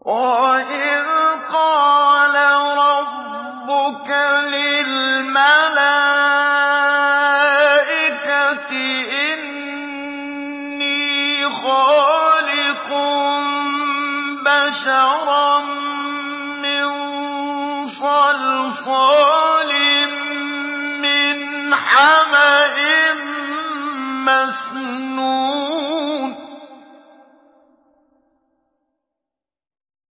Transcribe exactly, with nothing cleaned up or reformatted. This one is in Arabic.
وَإِذْ قَالَ رَبُّكَ لِلْمَلَائِكَةِ إِنِّي خَالِقٌ بَشَرًا مِّن صَلْصَالٍ مِّنْ حَمَإٍ